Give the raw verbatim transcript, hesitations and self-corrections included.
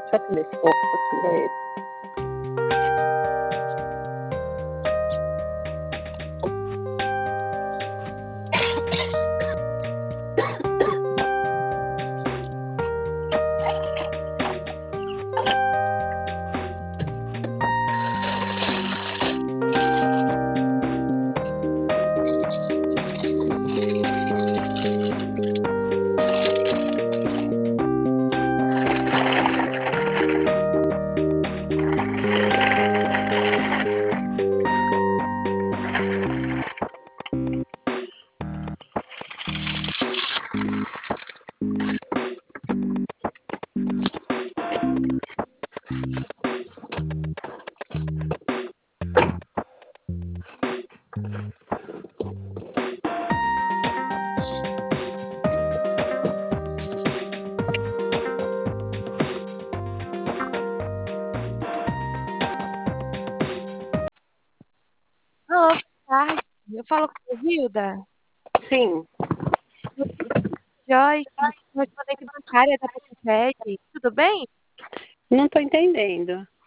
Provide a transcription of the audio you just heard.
Deixa eu atender esse povo aqui, é Alô, boa tarde. Eu falo com a Hilda. sim, Joyce, correspondente bancária da Petfed. Tudo bem? não tô entendendo.